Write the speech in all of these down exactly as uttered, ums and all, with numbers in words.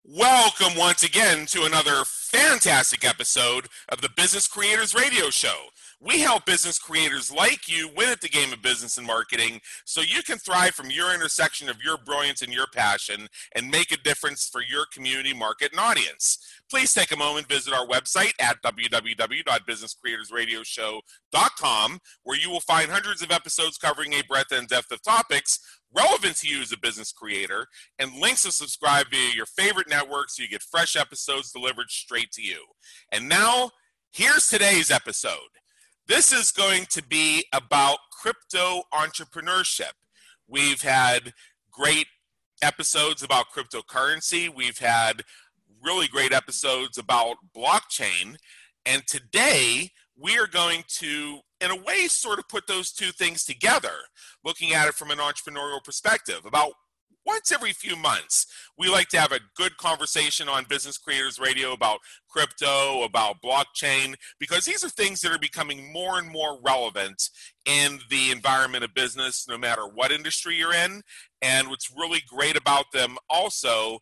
Welcome once again to another fantastic episode of the Business Creators Radio Show. We help business creators like you win at the game of business and marketing so you can thrive from your intersection of your brilliance and your passion and make a difference for your community, market, and audience. Please take a moment, visit our website at w w w dot business creators radio show dot com, where you will find hundreds of episodes covering a breadth and depth of topics relevant to you as a business creator, and links to subscribe via your favorite network so you get fresh episodes delivered straight to you. And now, here's today's episode. This is going to be about crypto entrepreneurship. We've had great episodes about cryptocurrency. We've had really great episodes about blockchain. And today, we are going to, in a way, sort of put those two things together, looking at it from an entrepreneurial perspective. About once every few months, we like to have a good conversation on Business Creators Radio about crypto, about blockchain, because these are things that are becoming more and more relevant in the environment of business, no matter what industry you're in. And what's really great about them also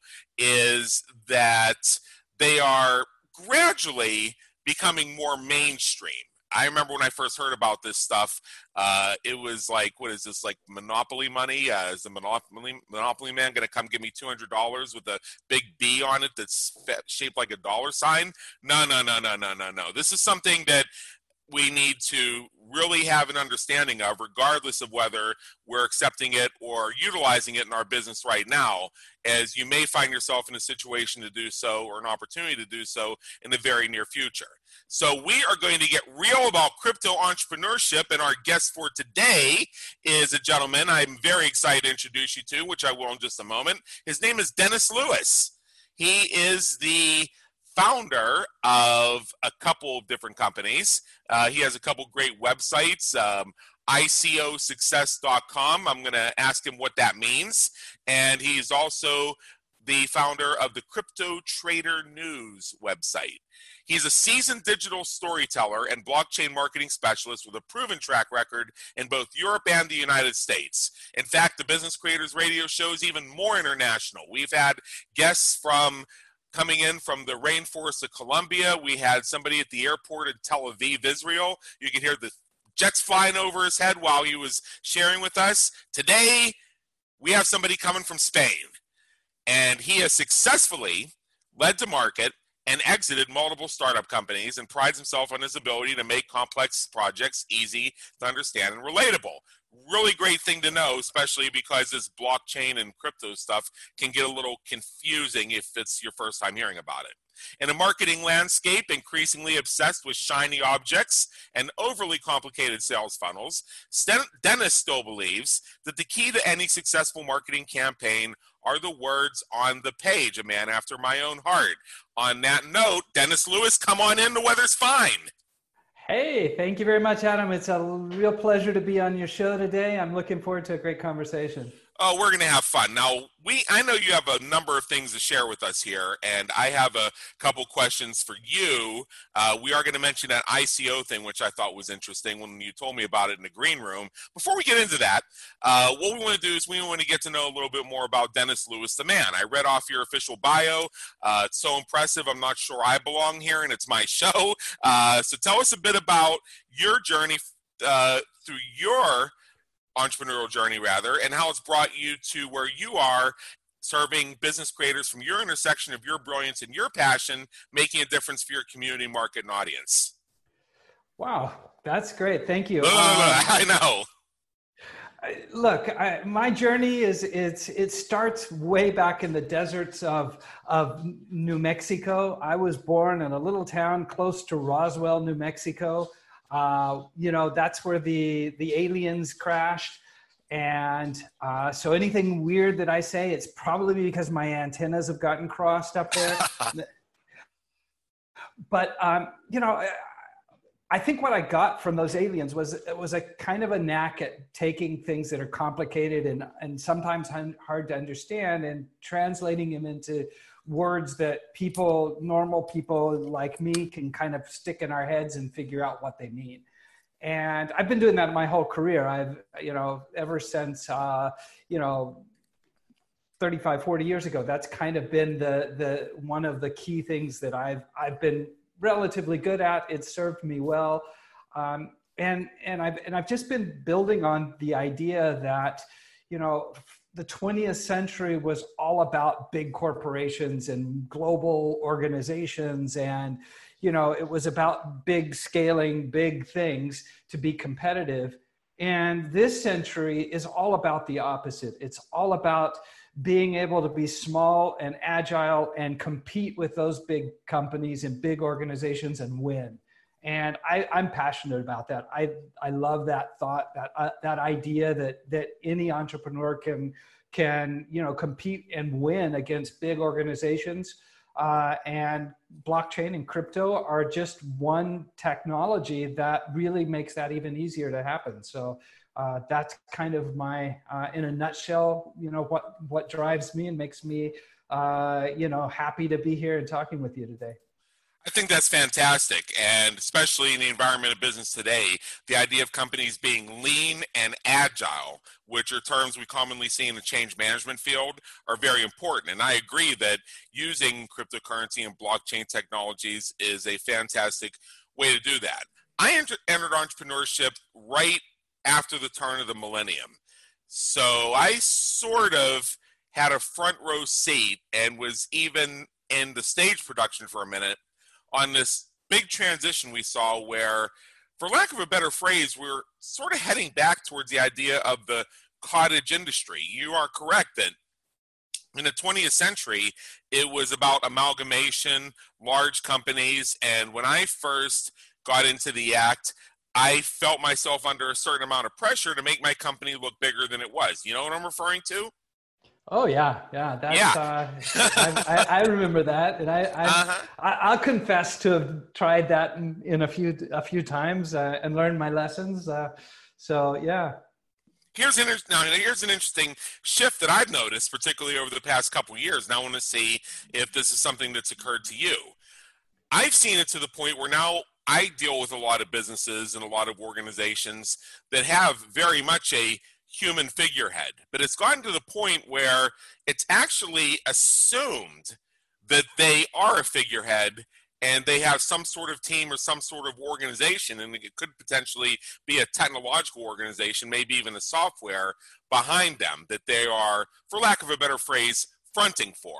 is that they are gradually becoming more mainstream. I remember when I first heard about this stuff, uh, it was like, what is this, like Monopoly money? Uh, is the Monopoly, Monopoly man going to come give me two hundred dollars with a big B on it that's shaped like a dollar sign? No, no, no, no, no, no, no. This is something that we need to really have an understanding of, regardless of whether we're accepting it or utilizing it in our business right now, as you may find yourself in a situation to do so or an opportunity to do so in the very near future. So we are going to get real about crypto entrepreneurship, and our guest for today is a gentleman I'm very excited to introduce you to, which I will in just a moment. His name is Dennis Lewis. He is the founder of a couple of different companies. Uh, he has a couple great websites, um, I C O success dot com. I'm going to ask him what that means. And he's also the founder of the Crypto Trader News website. He's a seasoned digital storyteller and blockchain marketing specialist with a proven track record in both Europe and the United States. In fact, the Business Creators Radio Show is even more international. We've had guests from coming in from the rainforest of Colombia. We had somebody at the airport in Tel Aviv, Israel. You could hear the jets flying over his head while he was sharing with us. Today, we have somebody coming from Spain, and he has successfully led to market and exited multiple startup companies and prides himself on his ability to make complex projects easy to understand and relatable. Really great thing to know, especially because this blockchain and crypto stuff can get a little confusing if it's your first time hearing about it. In a marketing landscape increasingly obsessed with shiny objects and overly complicated sales funnels, Dennis still believes that the key to any successful marketing campaign are the words on the page, a man after my own heart. On that note, Dennis Lewis, come on in, the weather's fine. Hey, thank you very much, Adam. It's a real pleasure to be on your show today. I'm looking forward to a great conversation. Oh, we're going to have fun. Now, we I know you have a number of things to share with us here, and I have a couple questions for you. Uh, we are going to mention that I C O thing, which I thought was interesting when you told me about it in the green room. Before we get into that, uh, what we want to do is we want to get to know a little bit more about Dennis Lewis, the man. I read off your official bio. Uh, it's so impressive. I'm not sure I belong here, and it's my show. Uh, so tell us a bit about your journey uh, through your entrepreneurial journey, rather, and how it's brought you to where you are, serving business creators from your intersection of your brilliance and your passion, making a difference for your community, market, and audience. Wow, that's great. Thank you. Look, look, um, look, I know. Look, I, my journey is it's it starts way back in the deserts of of New Mexico. I was born in a little town close to Roswell, New Mexico. Uh, you know, that's where the, the aliens crashed. And uh, so anything weird that I say, it's probably because my antennas have gotten crossed up there. But, um, you know, I think what I got from those aliens was it was a kind of a knack at taking things that are complicated and, and sometimes hard to understand and translating them into words that people, normal people like me, can kind of stick in our heads and figure out what they mean. And I've been doing that my whole career. I've, you know, ever since, uh, you know, thirty-five, forty years ago, that's kind of been the, the, one of the key things that I've, I've been relatively good at. It served me well. Um, and, and I've, and I've just been building on the idea that, you know, the twentieth century was all about big corporations and global organizations. And, you know, it was about big scaling, big things to be competitive. And this century is all about the opposite. It's all about being able to be small and agile and compete with those big companies and big organizations and win. And I, I'm passionate about that. I, I love that thought, that, uh, that idea that, that any entrepreneur can, can, you know, compete and win against big organizations. Uh, and blockchain and crypto are just one technology that really makes that even easier to happen. So uh, that's kind of my, uh, in a nutshell, you know, what, what drives me and makes me, uh, you know, happy to be here and talking with you today. I think that's fantastic, and especially in the environment of business today, the idea of companies being lean and agile, which are terms we commonly see in the change management field, are very important. And I agree that using cryptocurrency and blockchain technologies is a fantastic way to do that. I entered entrepreneurship right after the turn of the millennium. So I sort of had a front row seat and was even in the stage production for a minute on this big transition we saw where, for lack of a better phrase, we're sort of heading back towards the idea of the cottage industry. You are correct that in the twentieth century, it was about amalgamation, large companies, and when I first got into the act, I felt myself under a certain amount of pressure to make my company look bigger than it was. You know what I'm referring to? Oh yeah, yeah. That's yeah. uh, I, I, I remember that, and I, I, uh-huh. I I'll confess to have tried that in, in a few a few times uh, and learned my lessons. Uh, so yeah. Here's an now here's an interesting shift that I've noticed, particularly over the past couple of years. Now I want to see if this is something that's occurred to you. I've seen it to the point where now I deal with a lot of businesses and a lot of organizations that have very much a human figurehead, but it's gotten to the point where it's actually assumed that they are a figurehead and they have some sort of team or some sort of organization, and it could potentially be a technological organization, maybe even a software behind them that they are, for lack of a better phrase, fronting for.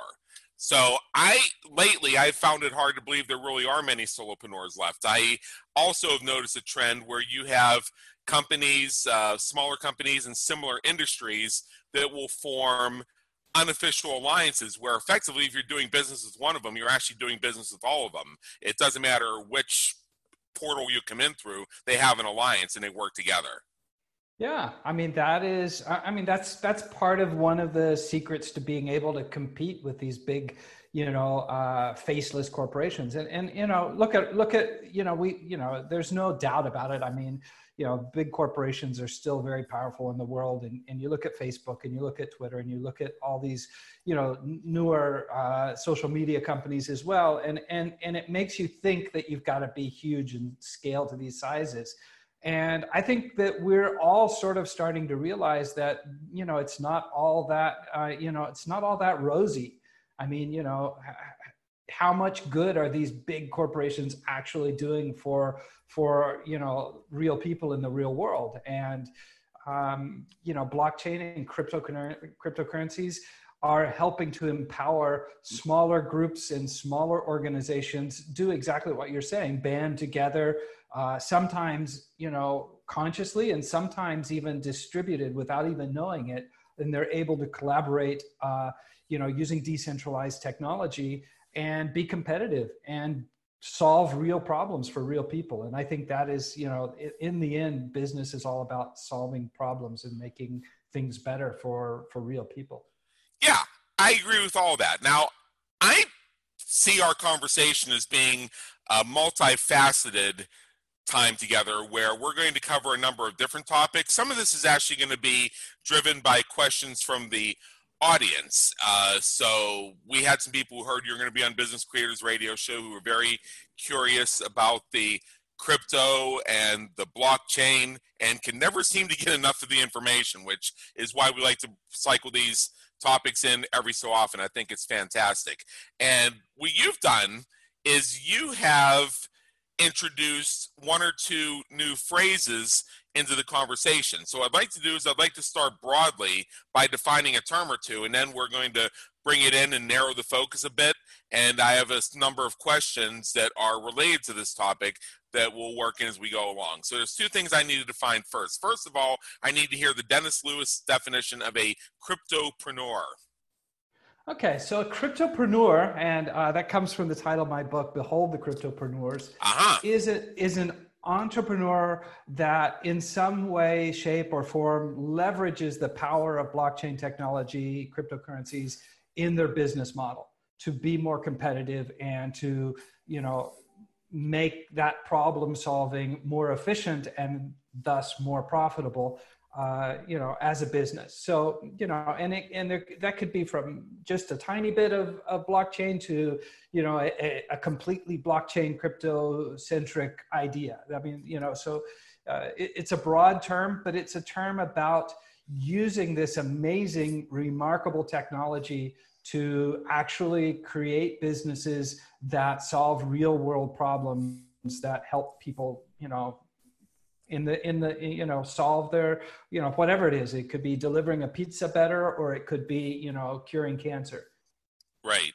So I, lately, I've found it hard to believe there really are many solopreneurs left. I also have noticed a trend where you have companies, uh, smaller companies in similar industries that will form unofficial alliances where effectively if you're doing business with one of them, you're actually doing business with all of them. It doesn't matter which portal you come in through, they have an alliance and they work together. Yeah, I mean, that is, I mean, that's, that's part of one of the secrets to being able to compete with these big, you know, uh, faceless corporations. And, and, you know, look at, look at, you know, we, you know, there's no doubt about it. I mean, you know, big corporations are still very powerful in the world. And, and you look at Facebook and you look at Twitter and you look at all these, you know, newer uh, social media companies as well. And, and, and it makes you think that you've got to be huge and scale to these sizes. And I think that we're all sort of starting to realize that, you know, it's not all that, uh, you know, it's not all that rosy. I mean, you know, how much good are these big corporations actually doing for, for, you know, real people in the real world? And, um, you know, blockchain and cryptocurrency, cryptocurrencies are helping to empower smaller groups and smaller organizations do exactly what you're saying, band together, uh, sometimes, you know, consciously and sometimes even distributed without even knowing it. And they're able to collaborate, uh, you know, using decentralized technology and be competitive and solve real problems for real people. And I think that is, you know, in the end, business is all about solving problems and making things better for, for real people. Yeah, I agree with all that. Now, I see our conversation as being a multifaceted time together where we're going to cover a number of different topics. Some of this is actually going to be driven by questions from the audience. Uh, so we had some people who heard you're going to be on Business Creators Radio Show who were very curious about the crypto and the blockchain and can never seem to get enough of the information, which is why we like to cycle these topics in every so often. I think it's fantastic. And what you've done is you have introduced one or two new phrases into the conversation. So what I'd like to do is I'd like to start broadly by defining a term or two, and then we're going to bring it in and narrow the focus a bit. And I have a number of questions that are related to this topic that we'll work in as we go along. So there's two things I need to define first. First of all, I need to hear the Dennis Lewis definition of a cryptopreneur. Okay, so a cryptopreneur, and uh, that comes from the title of my book, Behold the Cryptopreneurs, uh-huh. is, a, is an entrepreneur that in some way, shape, or form leverages the power of blockchain technology, cryptocurrencies in their business model to be more competitive and to, you know, make that problem solving more efficient and thus more profitable. Uh, you know, as a business. So, you know, and it, and there, that could be from just a tiny bit of, of blockchain to, you know, a, a completely blockchain crypto centric idea. I mean, you know, so uh, it, it's a broad term, but it's a term about using this amazing, remarkable technology to actually create businesses that solve real world problems that help people, you know, in the, in the, you know, solve their, you know, whatever it is. It could be delivering a pizza better, or it could be, you know, curing cancer. Right.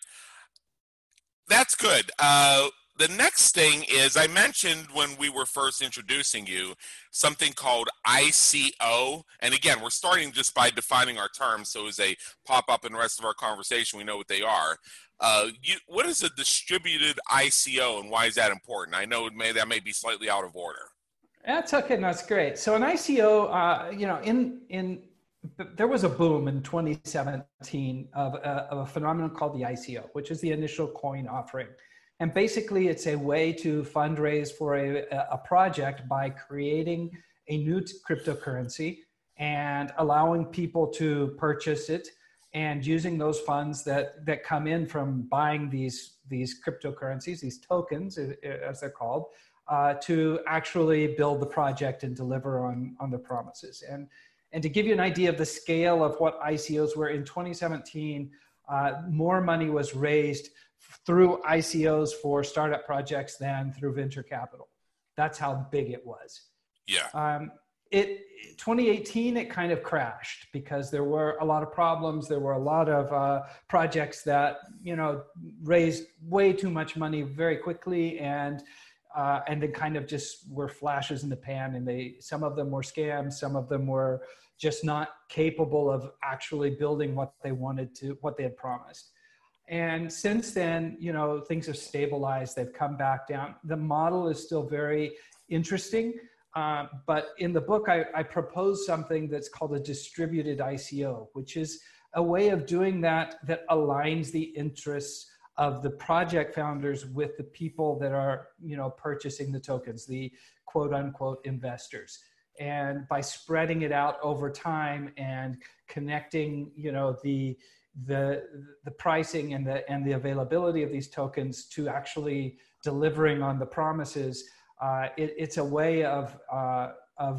That's good. Uh, the next thing is, I mentioned when we were first introducing you, something called I C O. And again, we're starting just by defining our terms. So as they pop up in the rest of our conversation, we know what they are. Uh, you, what is a distributed I C O, and why is that important? I know it may, that may be slightly out of order. That's okay. That's great. So an I C O, uh, you know, in, in, there was a boom in twenty seventeen of a, of a phenomenon called the I C O, which is the initial coin offering. And basically it's a way to fundraise for a, a project by creating a new cryptocurrency and allowing people to purchase it and using those funds that, that come in from buying these, these cryptocurrencies, these tokens, as they're called, Uh, to actually build the project and deliver on, on the promises. And, and to give you an idea of the scale of what I C Os were, in twenty seventeen, uh, more money was raised through I C Os for startup projects than through venture capital. That's how big it was. Yeah. Um, it, twenty eighteen, it kind of crashed because there were a lot of problems. There were a lot of uh, projects that, you know, raised way too much money very quickly, and Uh, and then kind of just were flashes in the pan, and they, some of them were scams, some of them were just not capable of actually building what they wanted to, what they had promised. And since then, you know, things have stabilized, they've come back down. The model is still very interesting, uh, but in the book, I, I propose something that's called a distributed I C O, which is a way of doing that that aligns the interests of the project founders with the people that are, you know, purchasing the tokens, the quote unquote investors. And by spreading it out over time and connecting, you know, the, the, the pricing and the, and the availability of these tokens to actually delivering on the promises, uh, it, it's a way of, uh, of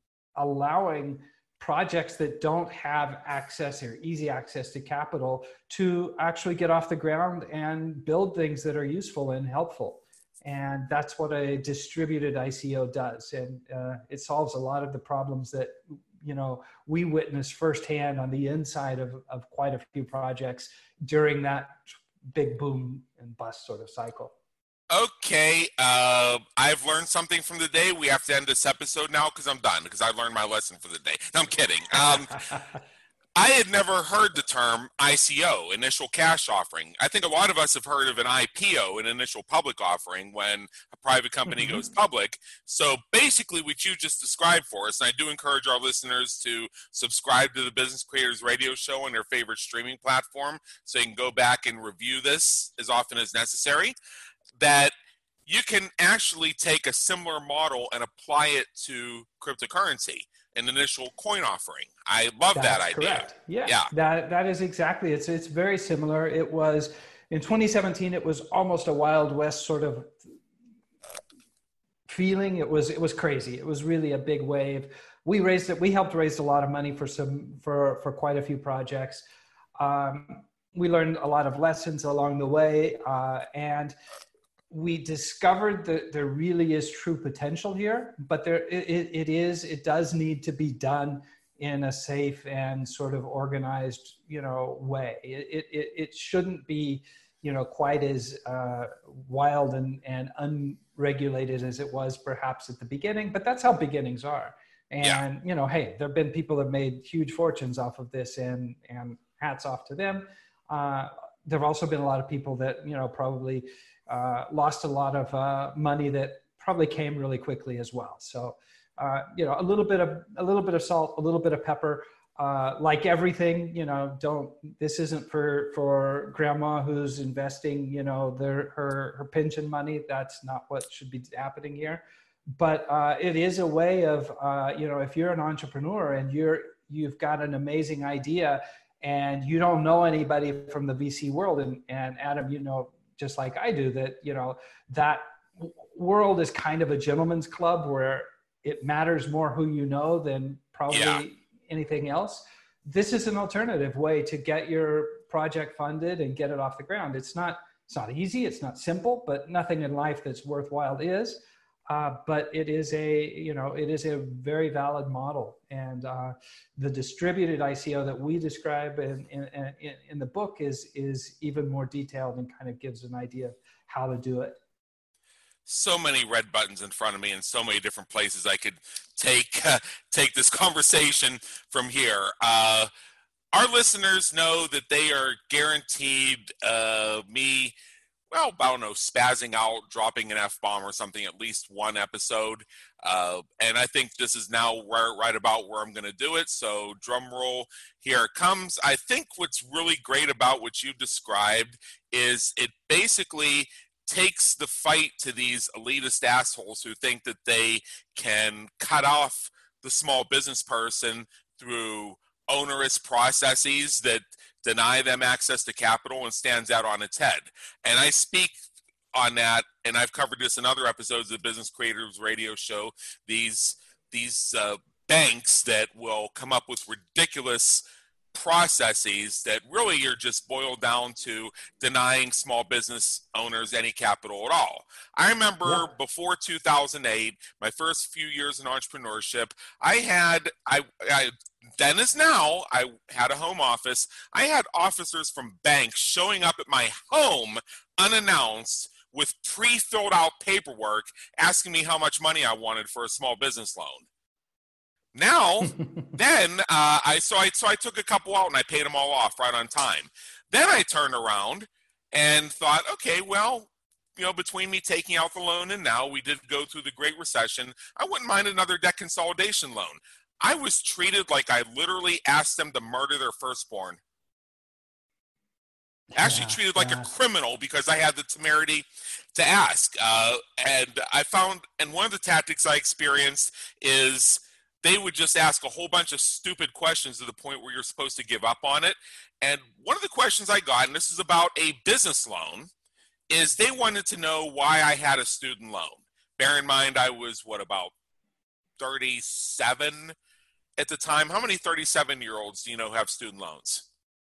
allowing projects that don't have access or easy access to capital to actually get off the ground and build things that are useful and helpful. And that's what a distributed I C O does. And uh, it solves a lot of the problems that, you know, we witness firsthand on the inside of, of quite a few projects during that big boom and bust sort of cycle. Okay, uh, I've learned something from the day. We have to end this episode now because I'm done, because I learned my lesson for the day. No, I'm kidding. Um, I had never heard the term I C O, initial cash offering. I think a lot of us have heard of an I P O, an initial public offering, when a private company mm-hmm. goes public. So basically what you just described for us, and I do encourage our listeners to subscribe to the Business Creators Radio Show on their favorite streaming platform so you can go back and review this as often as necessary, that you can actually take a similar model and apply it to cryptocurrency, an initial coin offering. I love That's that idea. Correct. Yeah, yeah. That, that is exactly, it's, it's very similar. It was, in twenty seventeen, it was almost a Wild West sort of feeling. It was, it was crazy. It was really a big wave. We raised it, we helped raise a lot of money for some, for, for quite a few projects. Um, we learned a lot of lessons along the way, uh, and we discovered that there really is true potential here, but there it, it is, it does need to be done in a safe and sort of organized, you know, way. It, it, it shouldn't be, you know, quite as uh, wild and, and unregulated as it was perhaps at the beginning, but that's how beginnings are. And, yeah. you know, hey, there've been people that made huge fortunes off of this, and, and hats off to them. Uh, there've also been a lot of people that, you know, probably uh, lost a lot of uh, money that probably came really quickly as well. So, uh, you know, a little bit of, a little bit of salt, a little bit of pepper, uh, like everything, you know, don't, this isn't for, for grandma who's investing, you know, their, her, her pension money. That's not what should be happening here. But uh, it is a way of, uh, you know, if you're an entrepreneur and you're, you've got an amazing idea and you don't know anybody from the V C world, and, and Adam, you know, just like I do, that, you know, that world is kind of a gentleman's club where it matters more who you know than probably yeah. anything else. This is an alternative way to get your project funded and get it off the ground. It's not, it's not easy, it's not simple, but nothing in life that's worthwhile is. Uh, but it is a, you know, it is a very valid model. And uh, the distributed I C O that we describe in, in, in, in the book is, is even more detailed and kind of gives an idea of how to do it. So many red buttons in front of me and so many different places I could take, uh, take this conversation from here. Uh, our listeners know that they are guaranteed uh, me well, I don't know, spazzing out, dropping an F-bomb or something, at least one episode. Uh, and I think this is now right, right about where I'm going to do it. So drum roll, here it comes. I think what's really great about what you've described is it basically takes the fight to these elitist assholes who think that they can cut off the small business person through onerous processes that deny them access to capital and stands out on its head. And I speak on that, and I've covered this in other episodes of the Business Creators Radio Show, these, these uh, banks that will come up with ridiculous processes that really are just boiled down to denying small business owners any capital at all. I remember yeah. before two thousand eight, my first few years in entrepreneurship, I had, I, I then as now, I had a home office. I had officers from banks showing up at my home unannounced with pre-filled out paperwork asking me how much money I wanted for a small business loan. Now, then uh, I so I so I took a couple out and I paid them all off right on time. Then I turned around and thought, okay, well, you know, between me taking out the loan and now we did go through the Great Recession, I wouldn't mind another debt consolidation loan. I was treated like I literally asked them to murder their firstborn. Actually yeah, treated like yeah. a criminal because I had the temerity to ask. Uh, and I found, and one of the tactics I experienced is they would just ask a whole bunch of stupid questions to the point where you're supposed to give up on it. And one of the questions I got, and this is about a business loan, is they wanted to know why I had a student loan. Bear in mind, I was, what, about thirty-seven at the time. How many thirty-seven-year-olds do you know have student loans?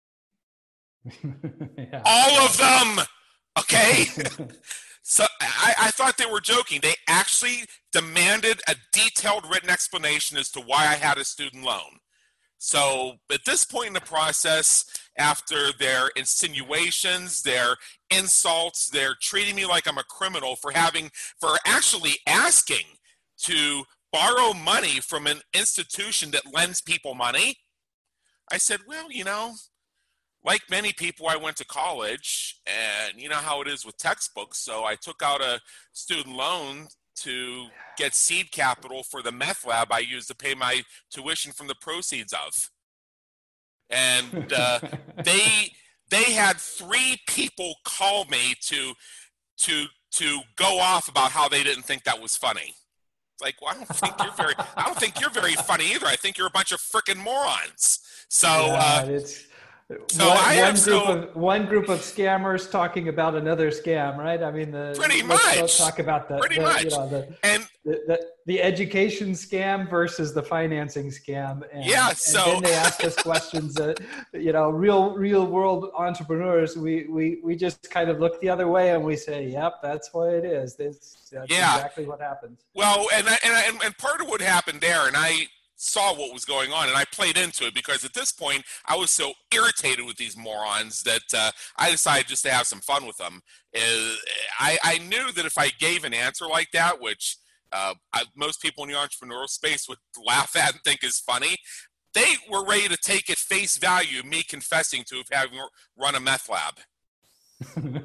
yeah. All of them! Okay? So I, I thought they were joking. They actually demanded a detailed written explanation as to why I had a student loan. So at this point in the process, after their insinuations, their insults, they're treating me like I'm a criminal for having, for actually asking to borrow money from an institution that lends people money. I said, well, you know, like many people, I went to college, and you know how it is with textbooks, so I took out a student loan to get seed capital for the meth lab I used to pay my tuition from the proceeds of. And uh, they they had three people call me to to to go off about how they didn't think that was funny. Like, well, I don't think you're very I don't think you're very funny either. I think you're a bunch of frickin' morons. So uh, it's So one, I one have group so, of one group of scammers talking about another scam, right? I mean, the pretty let's, much let's talk about the pretty the, much you know, the, and the, the the education scam versus the financing scam. And, yeah. and So then they asked us questions that, you know, real, real world entrepreneurs, we, we, we just kind of look the other way and we say, yep, that's what it is. That's, that's yeah. exactly what happens. Well, and, I, and, I, and part of what happened there, and I saw what was going on, and I played into it because at this point I was so irritated with these morons that uh, I decided just to have some fun with them. Uh, I, I knew that if I gave an answer like that, which uh, I, most people in the entrepreneurial space would laugh at and think is funny, they were ready to take at face value me confessing to having run a meth lab. and,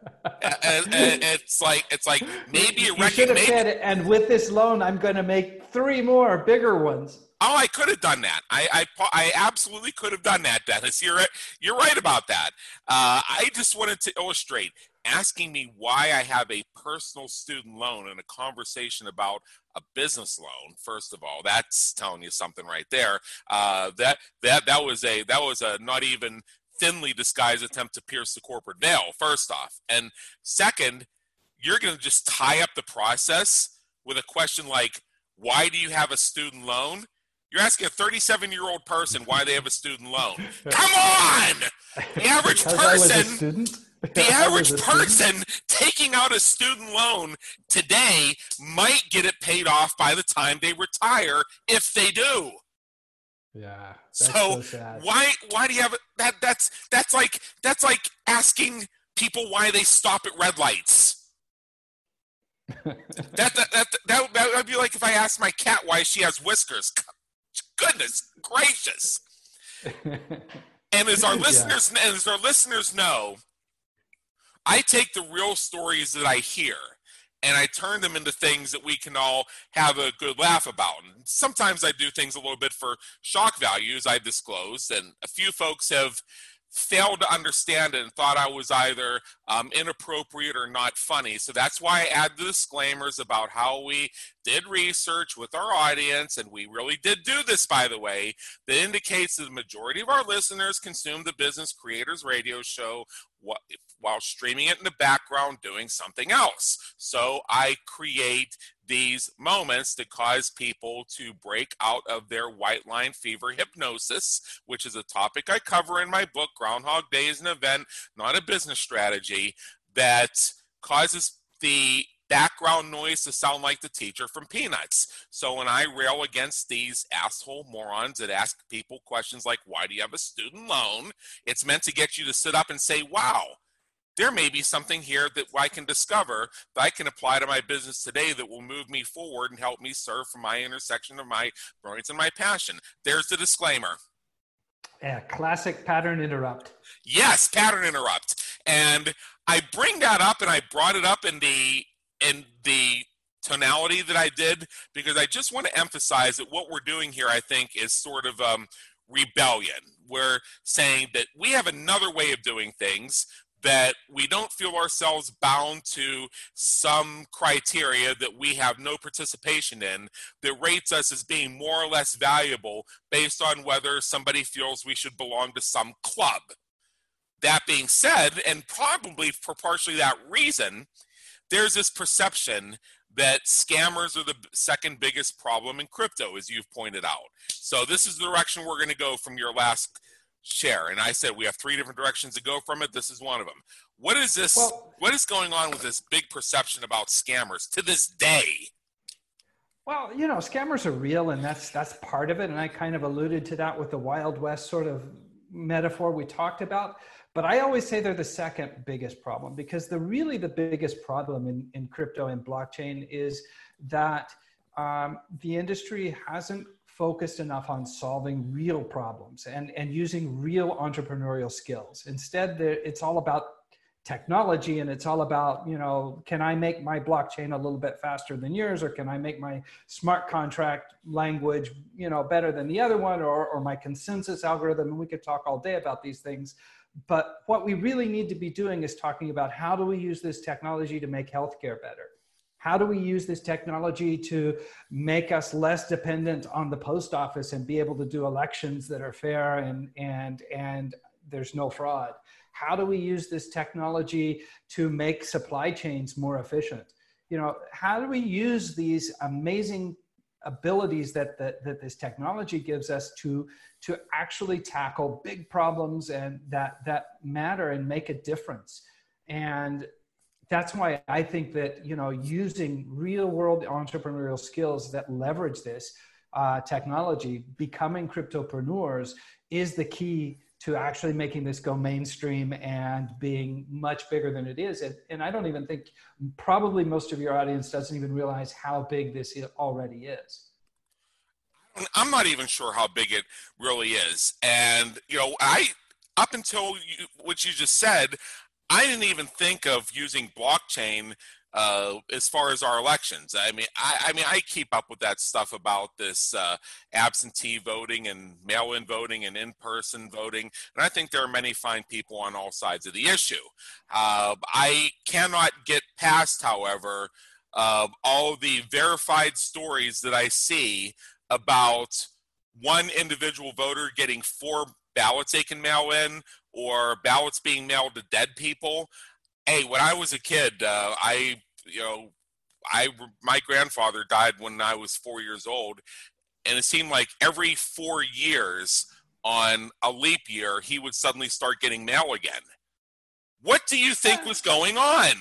and it's like it's like maybe you a should have maybe, said, and with this loan, I'm going to make three more bigger ones. Oh, I could have done that. I, I, I absolutely could have done that, Dennis. You're you're right about that. Uh, I just wanted to illustrate asking me why I have a personal student loan in a conversation about a business loan. First of all, that's telling you something right there. Uh, that that that was a that was a not even thinly disguised attempt to pierce the corporate veil, first off. And second, you're going to just tie up the process with a question like, why do you have a student loan? You're asking a thirty-seven-year-old person why they have a student loan. Come on! The average person, the average person taking out a student loan today might get it paid off by the time they retire, if they do. Yeah. So, so sad. why why do you have that? That's that's like that's like asking people why they stop at red lights. that, that that that that would be like if I asked my cat why she has whiskers. Goodness gracious! And as our listeners yeah. and as our listeners know, I take the real stories that I hear and I turn them into things that we can all have a good laugh about. And sometimes I do things a little bit for shock value, as I've disclosed, and a few folks have failed to understand it and thought I was either um, inappropriate or not funny. So that's why I add the disclaimers about how we did research with our audience, and we really did do this, by the way, that indicates that the majority of our listeners consume the Business Creators Radio Show while streaming it in the background doing something else. So I create these moments that cause people to break out of their white line fever hypnosis, which is a topic I cover in my book, Groundhog Day is an Event, Not a Business Strategy, that causes the background noise to sound like the teacher from Peanuts. So when I rail against these asshole morons that ask people questions like, why do you have a student loan? It's meant to get you to sit up and say, wow, there may be something here that I can discover that I can apply to my business today that will move me forward and help me serve from my intersection of my brilliance and my passion. There's the disclaimer. Yeah, classic pattern interrupt. Yes, pattern interrupt. And I bring that up, and I brought it up in the in the tonality that I did because I just want to emphasize that what we're doing here, I think, is sort of um, rebellion. We're saying that we have another way of doing things, that we don't feel ourselves bound to some criteria that we have no participation in that rates us as being more or less valuable based on whether somebody feels we should belong to some club. That being said, and probably for partially that reason, there's this perception that scammers are the second biggest problem in crypto, as you've pointed out. So this is the direction we're going to go from your last share. And I said we have three different directions to go from it. This is one of them. What is this? Well, what is going on with this big perception about scammers to this day? Well, you know, scammers are real, and that's that's part of it. And I kind of alluded to that with the Wild West sort of metaphor we talked about. But I always say they're the second biggest problem, because the really the biggest problem in, in crypto and blockchain is that um, the industry hasn't focused enough on solving real problems and, and using real entrepreneurial skills. Instead, it's all about technology, and it's all about, you know, can I make my blockchain a little bit faster than yours, or can I make my smart contract language, you know, better than the other one, or, or my consensus algorithm. And we could talk all day about these things. But what we really need to be doing is talking about how do we use this technology to make healthcare better? How do we use this technology to make us less dependent on the post office and be able to do elections that are fair and, and, and there's no fraud? How do we use this technology to make supply chains more efficient? you know, how do we use these amazing abilities that, that, that this technology gives us to, to actually tackle big problems and that, that matter and make a difference. And that's why I think that, you know, using real world entrepreneurial skills that leverage this uh, technology, becoming cryptopreneurs, is the key to actually making this go mainstream and being much bigger than it is. And, and I don't even think, probably most of your audience doesn't even realize how big this already is. I'm not even sure how big it really is. And, you know, I, up until you, what you just said, I didn't even think of using blockchain uh, as far as our elections. I mean, I, I mean, I keep up with that stuff about this uh, absentee voting and mail-in voting and in-person voting, and I think there are many fine people on all sides of the issue. Uh, I cannot get past, however, uh, all the verified stories that I see about one individual voter getting four ballots they can mail in, or ballots being mailed to dead people. Hey, when I was a kid, uh, I, you know, I, my grandfather died when I was four years old, and it seemed like every four years on a leap year, he would suddenly start getting mail again. What do you think was going on?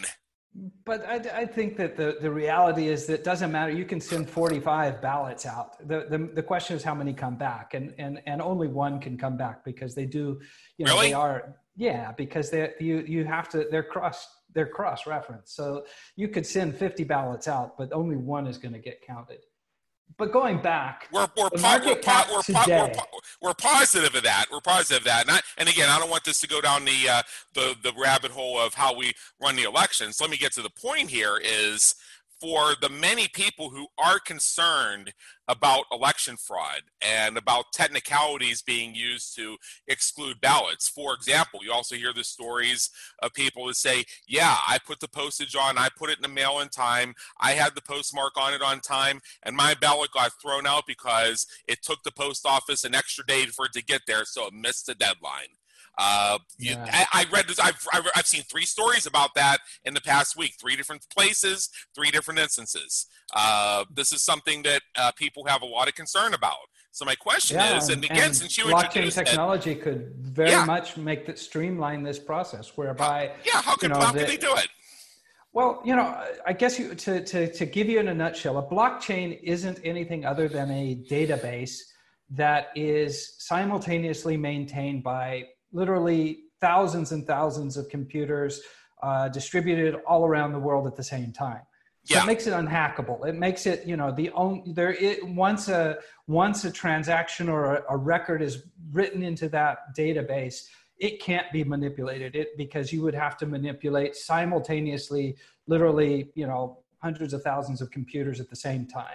But I, I think that the, the reality is that it doesn't matter. You can send forty-five ballots out. The, the the question is how many come back, and and and only one can come back because they do, you know, really? they are, yeah, because they you you have to, they're cross they're cross referenced. So you could send fifty ballots out, but only one is going to get counted. But going back, we're we're po- we're, po- we're, po- we're, po- we're positive of that. We're positive of that. And, I, and again, I don't want this to go down the uh, the the rabbit hole of how we run the elections. Let me get to the point here. Is for the many people who are concerned about election fraud and about technicalities being used to exclude ballots. For example, you also hear the stories of people that say, yeah, I put the postage on, I put it in the mail in time, I had the postmark on it on time, and my ballot got thrown out because it took the post office an extra day for it to get there, so it missed the deadline. Uh, you, yeah. I, I read this. I've, I've I've seen three stories about that in the past week. Three different places, three different instances. Uh, this is something that uh, people have a lot of concern about. So my question yeah, is, and, and again, and since you blockchain introduced technology it, could very yeah. much make that streamline this process, whereby how, yeah, how could you know, how the, could they do it? Well, you know, I guess you, to, to, to give you in a nutshell, a blockchain isn't anything other than a database that is simultaneously maintained by literally thousands and thousands of computers uh, distributed all around the world at the same time. So yeah. it makes it unhackable. It makes it, you know, the only there it, once a once a transaction or a, a record is written into that database, it can't be manipulated. It because you would have to manipulate simultaneously, literally, you know, hundreds of thousands of computers at the same time.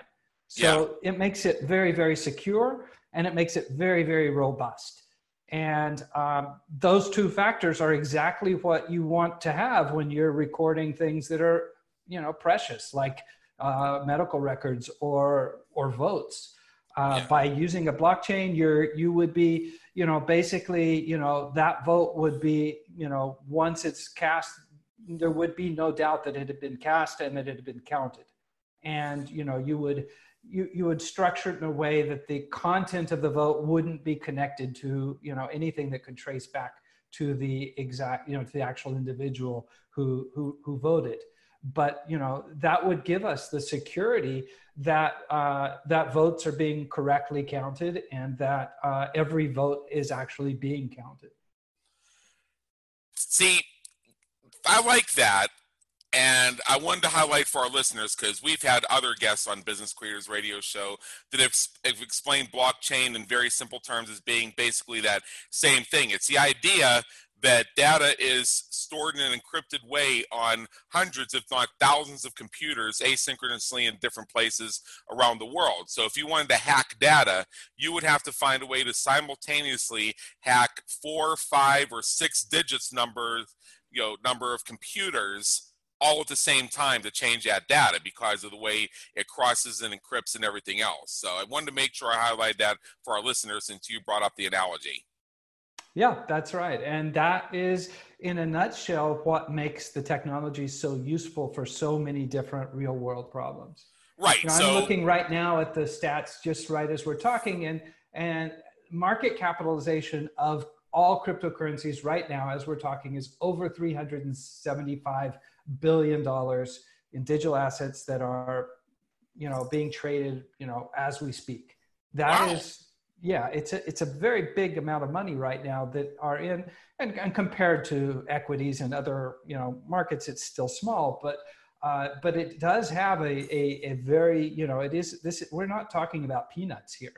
So yeah. It makes it very, very secure, and it makes it very, very robust. And um, those two factors are exactly what you want to have when you're recording things that are, you know, precious, like uh, medical records or or votes. Uh, yeah. By using a blockchain, you're you would be, you know, basically, you know, that vote would be, you know, once it's cast, there would be no doubt that it had been cast and that it had been counted. And, you know, you would you you would structure it in a way that the content of the vote wouldn't be connected to, you know, anything that could trace back to the exact, you know, to the actual individual who who who voted. But, you know, that would give us the security that uh, that votes are being correctly counted and that uh, every vote is actually being counted. See, I like that. And I wanted to highlight for our listeners, because we've had other guests on Business Creators Radio Show that have, have explained blockchain in very simple terms as being basically that same thing. It's the idea that data is stored in an encrypted way on hundreds, if not thousands of computers asynchronously in different places around the world. So if you wanted to hack data, you would have to find a way to simultaneously hack four, five, or six digits numbers, you know, number of computers all at the same time to change that data because of the way it crosses and encrypts and everything else. So I wanted to make sure I highlight that for our listeners since you brought up the analogy. Yeah, that's right. And that is, in a nutshell, what makes the technology so useful for so many different real world problems. Right. You know, I'm So, looking right now at the stats just right as we're talking, and and market capitalization of all cryptocurrencies right now, as we're talking, is over three hundred seventy-five billion dollars in digital assets that are, you know, being traded, you know, as we speak. That wow. is, yeah, it's a it's a very big amount of money right now that are in, and, and compared to equities and other, you know, markets, it's still small, but uh, but it does have a, a a very, you know, it is this. We're not talking about peanuts here.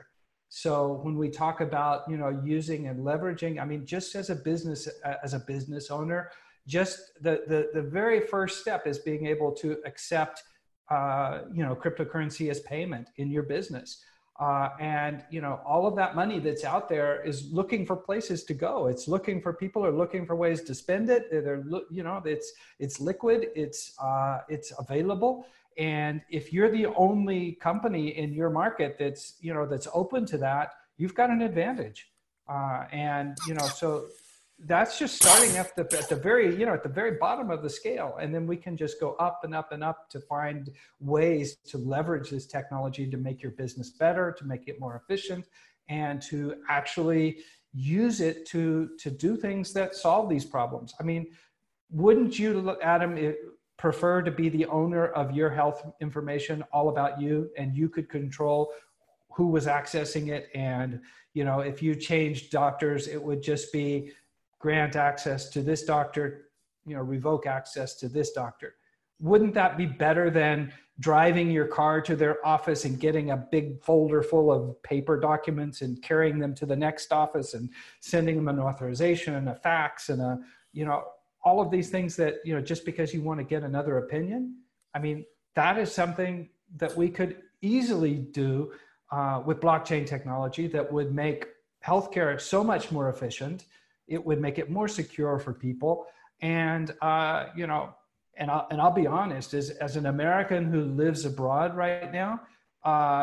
So when we talk about, you know, using and leveraging, I mean, just as a business as a business owner, just the the the very first step is being able to accept, uh, you know, cryptocurrency as payment in your business. Uh, and, you know, all of that money that's out there is looking for places to go. It's looking for, people are looking for ways to spend it. They're, you know, it's, it's liquid, it's, uh, it's available. And if you're the only company in your market that's, you know, that's open to that, you've got an advantage. Uh, and, you know, so that's just starting at the, at the very, you know, at the very bottom of the scale. And then we can just go up and up and up to find ways to leverage this technology to make your business better, to make it more efficient, and to actually use it to, to do things that solve these problems. I mean, wouldn't you, Adam, prefer to be the owner of your health information all about you, and you could control who was accessing it? And, you know, if you changed doctors, it would just be grant access to this doctor, you know, revoke access to this doctor. Wouldn't that be better than driving your car to their office and getting a big folder full of paper documents and carrying them to the next office and sending them an authorization and a fax and a, you know, all of these things that, you know, just because you want to get another opinion? I mean, that is something that we could easily do uh, with blockchain technology that would make healthcare so much more efficient. It would make it more secure for people. And, uh, you know, and I'll, and I'll be honest, as, as an American who lives abroad right now, uh,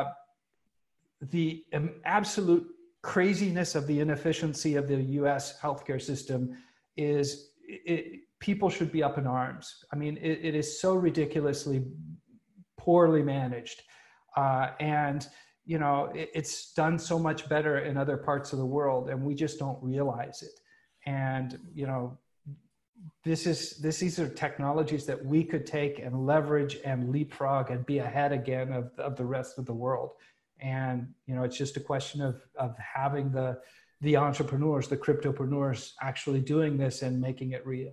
the um, absolute craziness of the inefficiency of the U S healthcare system is, it, people should be up in arms. I mean, it, it is so ridiculously poorly managed. Uh, and, you know, it, it's done so much better in other parts of the world, and we just don't realize it. And, you know, this is, this, these are technologies that we could take and leverage and leapfrog and be ahead again of, of the rest of the world. And, you know, it's just a question of, of having the, the entrepreneurs, the cryptopreneurs actually doing this and making it real.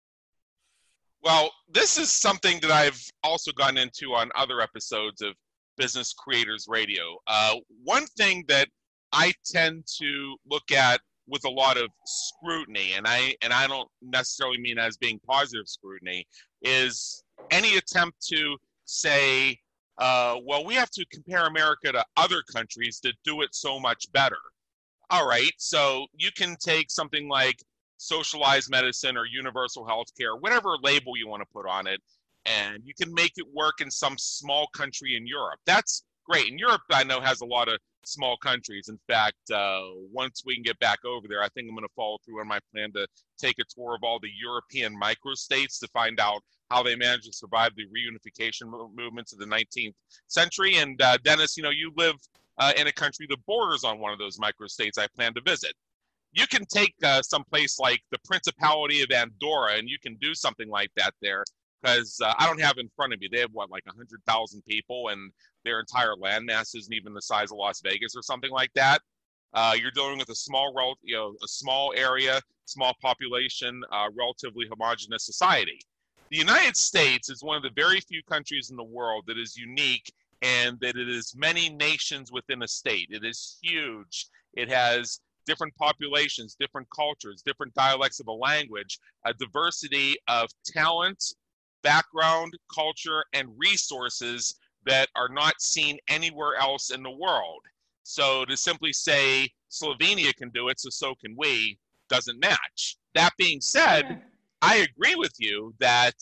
Well, this is something that I've also gotten into on other episodes of Business Creators Radio. Uh, one thing that I tend to look at with a lot of scrutiny, and I and I don't necessarily mean as being positive scrutiny, is any attempt to say, uh, well, we have to compare America to other countries that do it so much better. All right, so you can take something like socialized medicine or universal health care, whatever label you want to put on it, and you can make it work in some small country in Europe. That's great. And Europe, I know, has a lot of small countries. In fact, uh, once we can get back over there, I think I'm going to follow through on my plan to take a tour of all the European microstates to find out how they managed to survive the reunification movements of the nineteenth century. And uh, Dennis, you know, you live uh, in a country that borders on one of those microstates I plan to visit. You can take uh, some place like the Principality of Andorra, and you can do something like that there, because uh, I don't have in front of me, they have what, like one hundred thousand people, and their entire landmass isn't even the size of Las Vegas or something like that. Uh, you're dealing with a small, you know, a small area, small population, uh, relatively homogenous society. The United States is one of the very few countries in the world that is unique, and that it is many nations within a state. It is huge. It has different populations, different cultures, different dialects of a language, a diversity of talent, background, culture, and resources that are not seen anywhere else in the world. So to simply say Slovenia can do it, so so can we, doesn't match. That being said, yeah. I agree with you that,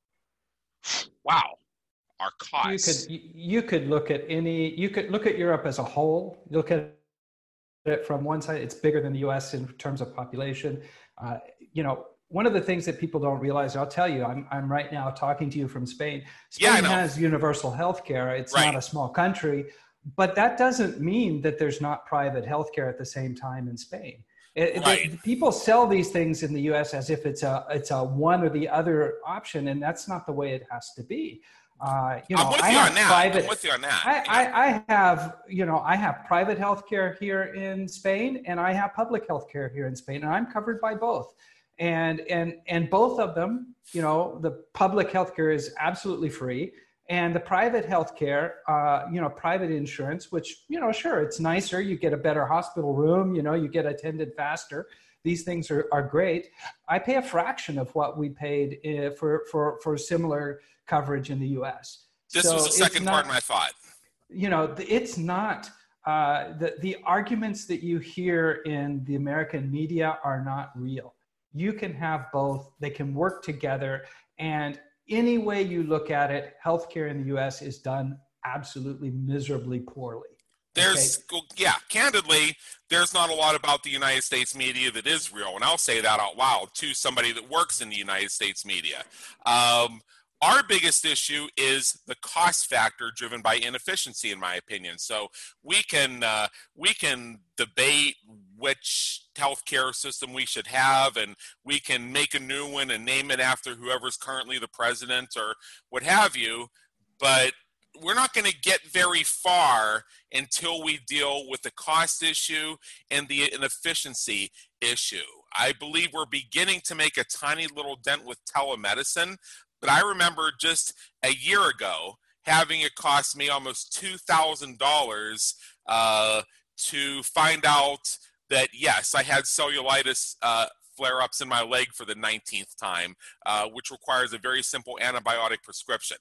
wow, our costs. You could, you could look at any, you could look at Europe as a whole, look at it from one side, it's bigger than the U S in terms of population. Uh, you know, one of the things that people don't realize, I'll tell you, I'm, I'm right now talking to you from Spain. Spain yeah, has universal health care. It's right. not a small country, but that doesn't mean that there's not private health care at the same time in Spain. It, right. they, people sell these things in the U S as if it's a, it's a one or the other option, and that's not the way it has to be. Uh, you know, I'm with I you have on that. private, I'm with you on that. I, Yeah. I, I have, you know, I have private healthcare here in Spain, and I have public healthcare here in Spain, and I'm covered by both. And and and both of them, you know, the public healthcare is absolutely free, and the private healthcare, uh, you know, private insurance, which, you know, sure, it's nicer. You get a better hospital room. You know, you get attended faster. These things are, are great. I pay a fraction of what we paid uh, for for for similar coverage in the U S. This So was the second not, part of my thought. You know, it's not, uh, the, the arguments that you hear in the American media are not real. You can have both. They can work together. And any way you look at it, healthcare in the U S is done absolutely miserably poorly. There's, okay. yeah, candidly, there's not a lot about the United States media that is real. And I'll say that out loud to somebody that works in the United States media. Um, Our biggest issue is the cost factor driven by inefficiency, in my opinion. So we can uh, we can debate which healthcare system we should have, and we can make a new one and name it after whoever's currently the president or what have you. But we're not going to get very far until we deal with the cost issue and the inefficiency issue. I believe we're beginning to make a tiny little dent with telemedicine. But I remember just a year ago having it cost me almost two thousand dollars uh, to find out that, yes, I had cellulitis uh, flare-ups in my leg for the nineteenth time, uh, which requires a very simple antibiotic prescription.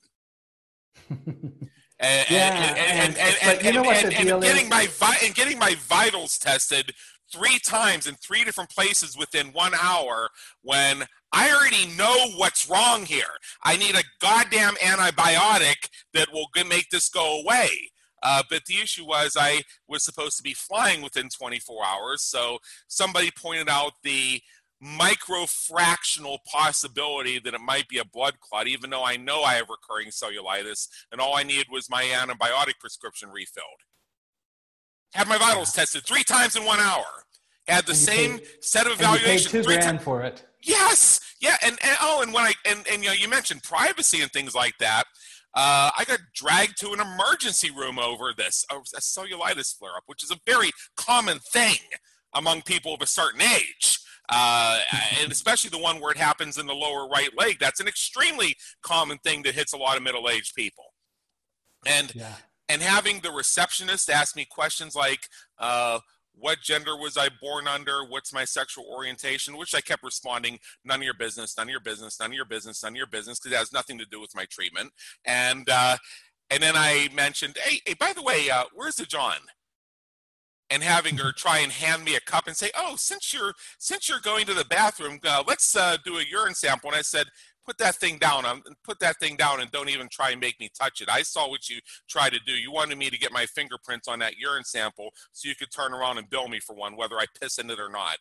and, yeah, and, and, and, and, and, you know what the and, deal and getting is? my vi- and getting my vitals tested three times in three different places within one hour when I already know what's wrong here. I need a goddamn antibiotic that will make this go away. Uh, but the issue was I was supposed to be flying within twenty-four hours. So somebody pointed out the microfractional possibility that it might be a blood clot, even though I know I have recurring cellulitis, and all I needed was my antibiotic prescription refilled. Had my vitals tested three times in one hour. Had the same paid, set of evaluations. And you paid two three grand t- for it. Yes, yeah, and, and oh, and when I and, and you know, you mentioned privacy and things like that. Uh, I got dragged to an emergency room over this, a, a cellulitis flare-up, which is a very common thing among people of a certain age. Uh, and especially the one where it happens in the lower right leg. That's an extremely common thing that hits a lot of middle-aged people. And yeah. and having the receptionist ask me questions like, uh, what gender was I born under? What's my sexual orientation? Which I kept responding, none of your business, none of your business, none of your business, none of your business, because it has nothing to do with my treatment. And uh, and then I mentioned, hey, hey by the way, uh, where's the John? And having her try and hand me a cup and say, oh, since you're since you're going to the bathroom, uh, let's uh, do a urine sample. And I said, put that thing down. Um, put that thing down and don't even try and make me touch it. I saw what you tried to do. You wanted me to get my fingerprints on that urine sample so you could turn around and bill me for one, whether I piss in it or not.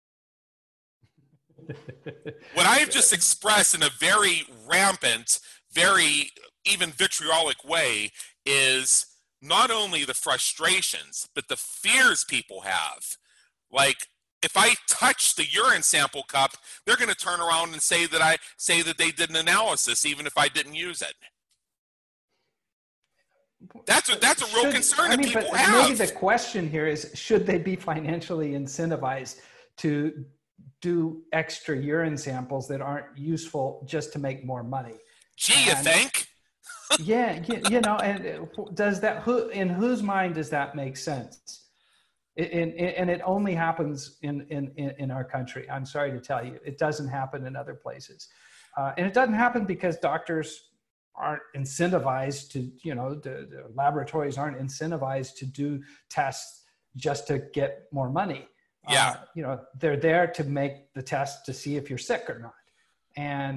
What I have just expressed in a very rampant, very even vitriolic way is not only the frustrations, but the fears people have. Like, if I touch the urine sample cup, they're going to turn around and say that I say that they did an analysis, even if I didn't use it. That's a, that's a real should, concern I mean, that people but have. Maybe the question here is, should they be financially incentivized to do extra urine samples that aren't useful just to make more money? Gee, and, you think? yeah, you, you know, and does that, who, in whose mind does that make sense? And, and it only happens in, in, in our country. I'm sorry to tell you, it doesn't happen in other places. Uh, and it doesn't happen because doctors aren't incentivized to, you know, the, the laboratories aren't incentivized to do tests just to get more money. Yeah. Uh, you know, they're there to make the test to see if you're sick or not. And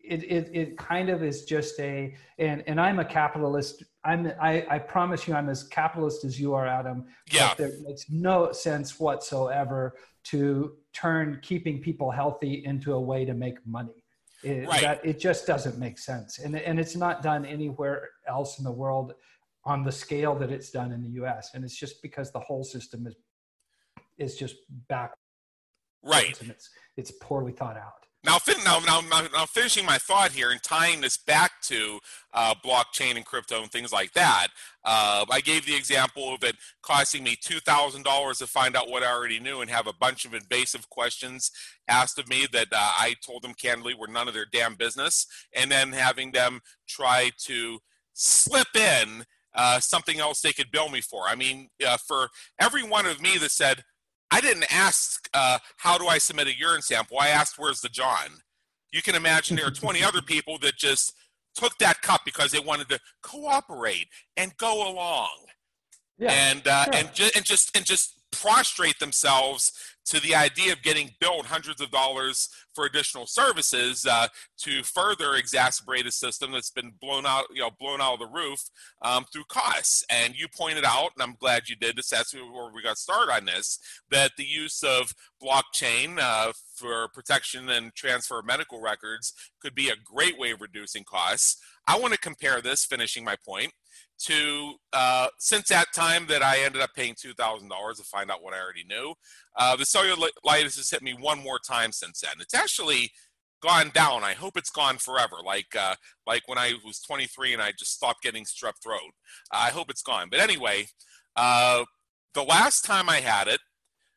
it, it, it kind of is just a, and, and I'm a capitalist. I'm, I, I promise you I'm as capitalist as you are, Adam. Yeah. But there makes no sense whatsoever to turn keeping people healthy into a way to make money. It, right. That it just doesn't make sense. And, and it's not done anywhere else in the world on the scale that it's done in the U S. And it's just because the whole system is, is just back. Right. And it's, it's poorly thought out. Now, fin- now, now, now, now, finishing my thought here and tying this back to uh, blockchain and crypto and things like that, uh, I gave the example of it costing me two thousand dollars to find out what I already knew and have a bunch of invasive questions asked of me that uh, I told them candidly were none of their damn business, and then having them try to slip in uh, something else they could bill me for. I mean, uh, for every one of me that said, I didn't ask, uh, how do I submit a urine sample? I asked, where's the John? You can imagine there are twenty other people that just took that cup because they wanted to cooperate and go along. Yeah, and, uh, sure. and, ju- and, just, and just prostrate themselves to the idea of getting billed hundreds of dollars for additional services uh, to further exacerbate a system that's been blown out, you know, blown out of the roof um, through costs. And you pointed out, and I'm glad you did this, that's where we got started on this, that the use of blockchain uh, for protection and transfer of medical records could be a great way of reducing costs. I want to compare this, finishing my point, to uh, since that time that I ended up paying two thousand dollars to find out what I already knew, uh, the cellulitis has hit me one more time since then. It's actually gone down. I hope it's gone forever, like uh, like when I was twenty-three and I just stopped getting strep throat. Uh, I hope it's gone. But anyway, uh, the last time I had it,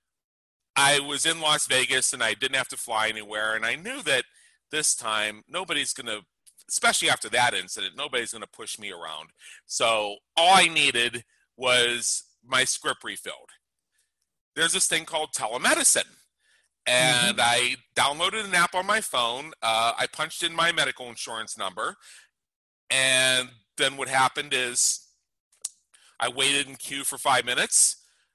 I was in Las Vegas and I didn't have to fly anywhere, and I knew that this time nobody's going to, especially after that incident, nobody's going to push me around. So all I needed was my script refilled. There's this thing called telemedicine. And mm-hmm. I downloaded an app on my phone. Uh, I punched in my medical insurance number. And then what happened is I waited in queue for five minutes.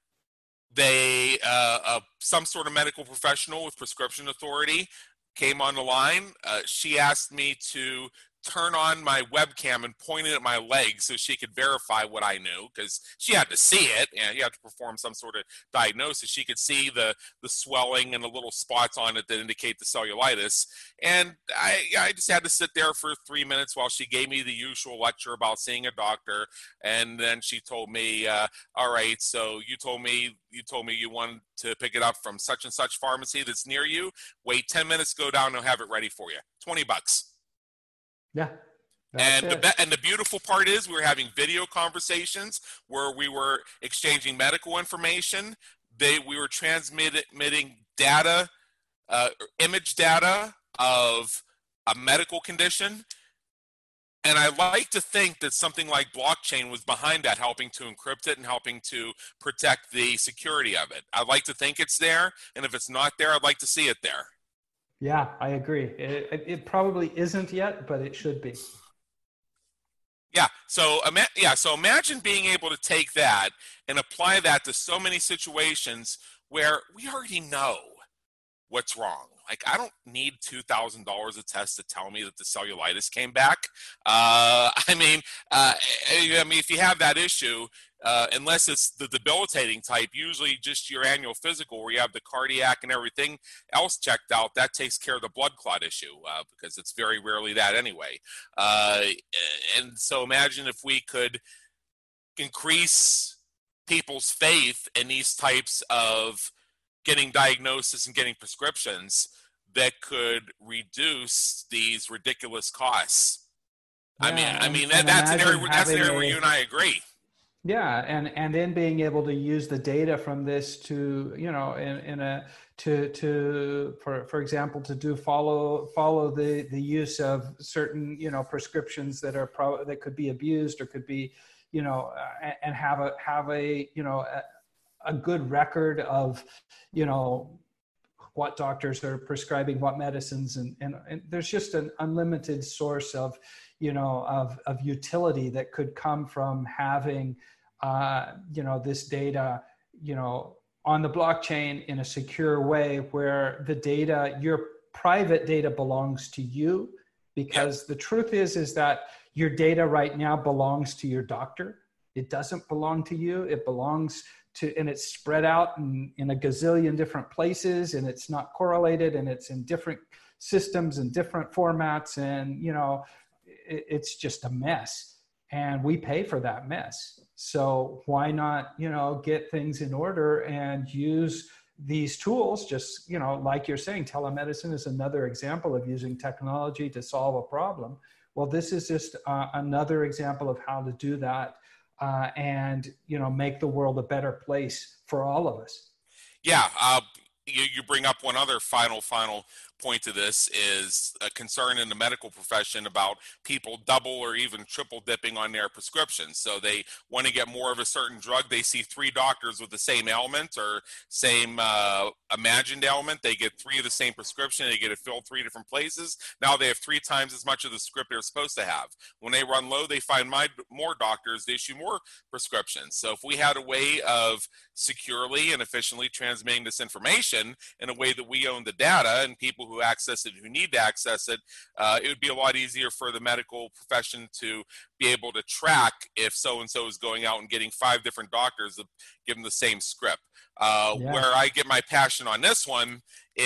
They, uh, uh, some sort of medical professional with prescription authority came on the line. Uh, she asked me to turn on my webcam and point it at my leg so she could verify what I knew, because she had to see it, and you had to perform some sort of diagnosis. She could see the the swelling and the little spots on it that indicate the cellulitis. And I, I just had to sit there for three minutes while she gave me the usual lecture about seeing a doctor. And then she told me, uh, all right, so you told me you told me you wanted to pick it up from such and such pharmacy that's near you. Wait ten minutes, go down, and I'll have it ready for you. twenty bucks. Yeah. And the, and the beautiful part is we were having video conversations where we were exchanging medical information. They we were transmitting data, uh, image data of a medical condition. And I like to think that something like blockchain was behind that, helping to encrypt it and helping to protect the security of it. I'd like to think it's there. And if it's not there, I'd like to see it there. Yeah, I agree. It, it, it probably isn't yet, but it should be. Yeah. So, yeah. So imagine being able to take that and apply that to so many situations where we already know what's wrong. Like, I don't need two thousand dollars a test to tell me that the cellulitis came back. Uh, I mean, uh, I mean, if you have that issue, uh, unless it's the debilitating type, usually just your annual physical where you have the cardiac and everything else checked out, that takes care of the blood clot issue uh, because it's very rarely that anyway. Uh, and so imagine if we could increase people's faith in these types of getting diagnosis and getting prescriptions that could reduce these ridiculous costs. Yeah, I mean, I mean that, that's an area that's an area where you and I agree. Yeah, and and then being able to use the data from this to, you know, in, in a to to for for example to do follow follow the the use of certain, you know, prescriptions that are pro that could be abused or could be, you know, uh, and have a have a you know a, a good record of, you know, what doctors are prescribing what medicines, and, and, and there's just an unlimited source of, you know, of, of utility that could come from having, uh, you know, this data, you know, on the blockchain in a secure way where the data, your private data belongs to you because Yep. the truth is, is that your data right now belongs to your doctor. It doesn't belong to you. It belongs to, and it's spread out in, in a gazillion different places, and it's not correlated, and it's in different systems and different formats. And, you know, it, it's just a mess, and we pay for that mess. So why not, you know, get things in order and use these tools? Just, you know, like you're saying, telemedicine is another example of using technology to solve a problem. Well, this is just uh, another example of how to do that, uh, and, you know, make the world a better place for all of us. Yeah, uh, you, you bring up one other final, final point to this, is a concern in the medical profession about people double or even triple dipping on their prescriptions. So they want to get more of a certain drug. They see three doctors with the same ailment or same uh, imagined ailment. They get three of the same prescription. They get it filled three different places. Now they have three times as much of the script they're supposed to have. When they run low, they find my, more doctors, they issue more prescriptions. So if we had a way of securely and efficiently transmitting this information in a way that we own the data, and people who access it, who need to access it, uh, it would be a lot easier for the medical profession to be able to track if so-and-so is going out and getting five different doctors to give them the same script. Uh, Yeah. Where I get my passion on this one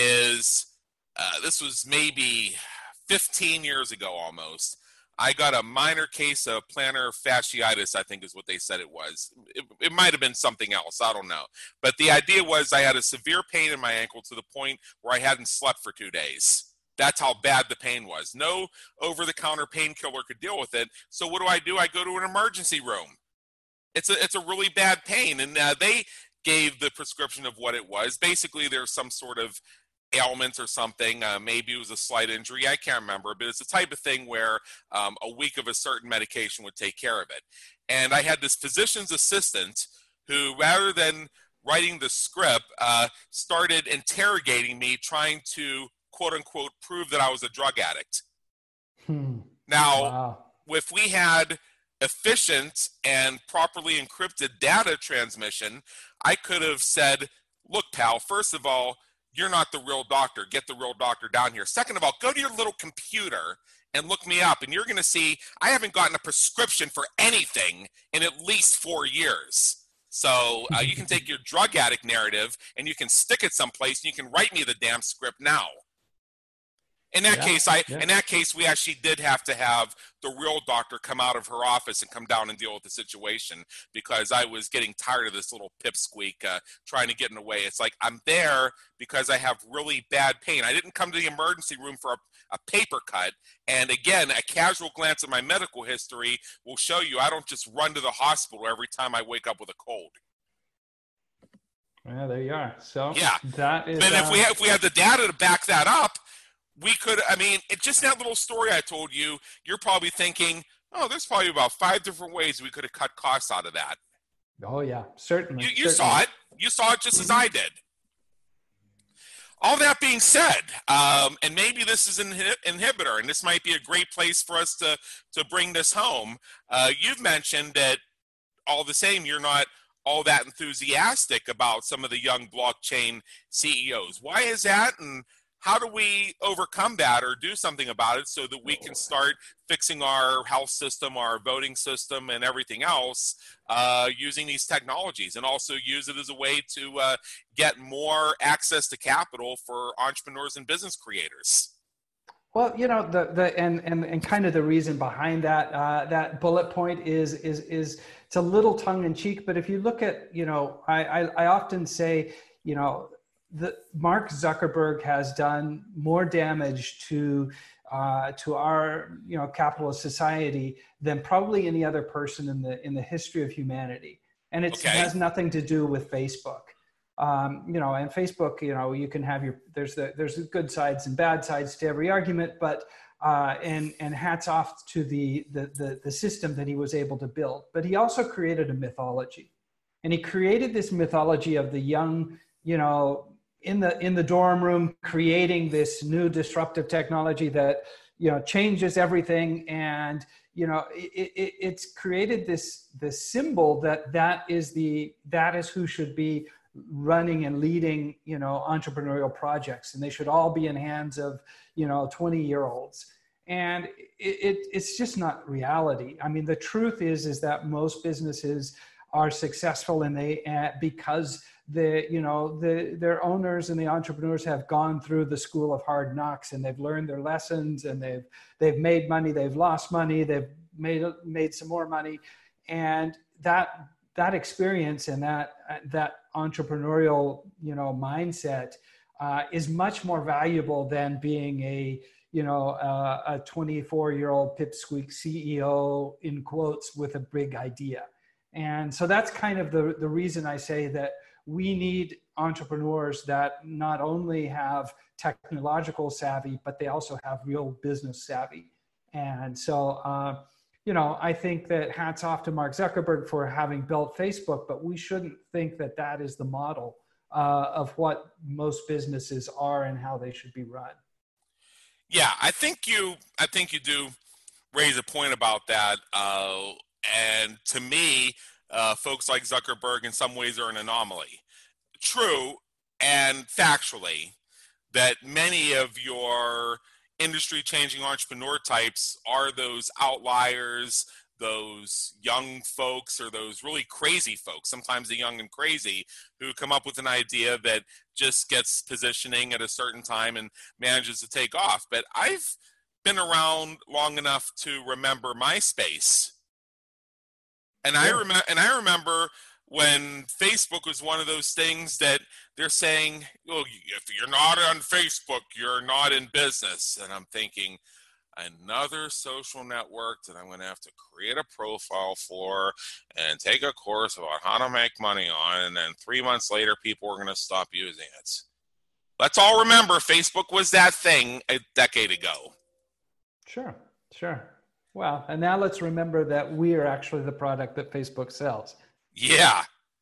is, uh, this was maybe fifteen years ago almost. I got a minor case of plantar fasciitis, I think is what they said it was. It, it might have been something else, I don't know. But the idea was I had a severe pain in my ankle to the point where I hadn't slept for two days. That's how bad the pain was. No over-the-counter painkiller could deal with it. So what do I do? I go to an emergency room. It's a, it's a really bad pain. And uh, they gave the prescription of what it was. Basically, there's some sort of ailments or something. Uh, maybe it was a slight injury. I can't remember, but it's the type of thing where um, a week of a certain medication would take care of it. And I had this physician's assistant who, rather than writing the script, uh, started interrogating me, trying to, quote unquote, prove that I was a drug addict. Hmm. Now, Wow. if we had efficient and properly encrypted data transmission, I could have said, look, pal, first of all, you're not the real doctor. Get the real doctor down here. Second of all, go to your little computer and look me up, and you're going to see I haven't gotten a prescription for anything in at least four years. So uh, you can take your drug addict narrative and you can stick it someplace, and you can write me the damn script now. In that Yeah, case, I yeah. in that case, we actually did have to have the real doctor come out of her office and come down and deal with the situation, because I was getting tired of this little pipsqueak uh, trying to get in the way. It's like, I'm there because I have really bad pain. I didn't come to the emergency room for a, a paper cut. And again, a casual glance at my medical history will show you I don't just run to the hospital every time I wake up with a cold. Yeah, there you are. So Yeah. that is. But if uh, we have, if we had the data to back that up, we could, I mean, it just that little story I told you, you're probably thinking, oh, there's probably about five different ways we could have cut costs out of that. Oh yeah, certainly. You, you certainly. saw it. You saw it just as I did. All that being said, um, and maybe this is an inhi- inhibitor, and this might be a great place for us to, to bring this home. Uh, you've mentioned that all the same, you're not all that enthusiastic about some of the young blockchain C E Os. Why is that? And how do we overcome that or do something about it so that we can start fixing our health system, our voting system, and everything else uh, using these technologies, and also use it as a way to uh, get more access to capital for entrepreneurs and business creators? Well, you know, the the and and, and kind of the reason behind that uh, that bullet point is is is it's a little tongue in cheek, but if you look at, you know, I I, I often say, you know, the Mark Zuckerberg has done more damage to uh, to our, you know, capitalist society than probably any other person in the in the history of humanity, and it Okay. has nothing to do with Facebook. Um, you know, and Facebook, you know, you can have your there's the there's good sides and bad sides to every argument, but uh, and and hats off to the, the the the system that he was able to build. But he also created a mythology, and he created this mythology of the young, you know, in the in the dorm room, creating this new disruptive technology that, you know, changes everything. And, you know, it, it, it's created this this symbol that that is the that is who should be running and leading, you know, entrepreneurial projects, and they should all be in hands of, you know, twenty year olds. And it, it, it's just not reality. I mean, the truth is, is that most businesses are successful and they, uh, because the, you know, the, their owners and the entrepreneurs have gone through the school of hard knocks and they've learned their lessons and they've, they've made money, they've lost money, they've made, made some more money. And that, that experience and that, that entrepreneurial, you know, mindset uh, is much more valuable than being a, you know, uh, a twenty-four year old pipsqueak C E O in quotes with a big idea. And so that's kind of the, the reason I say that we need entrepreneurs that not only have technological savvy, but they also have real business savvy. And so, uh, you know, I think that hats off to Mark Zuckerberg for having built Facebook, but we shouldn't think that that is the model uh, of what most businesses are and how they should be run. Yeah, I think you, I think you do raise a point about that. Uh, and to me, uh, folks like Zuckerberg in some ways are an anomaly. True, and factually, that many of your industry-changing entrepreneur types are those outliers, those young folks, or those really crazy folks, sometimes the young and crazy, who come up with an idea that just gets positioning at a certain time and manages to take off. But I've been around long enough to remember MySpace. And yeah. I remember, and I remember when Facebook was one of those things that they're saying, "Oh, if you're not on Facebook, you're not in business." And I'm thinking, another social network that I'm going to have to create a profile for and take a course about how to make money on, and then three months later, people are going to stop using it. Let's all remember, Facebook was that thing a decade ago. Sure, sure. Well, and now let's remember that we are actually the product that Facebook sells. Yeah.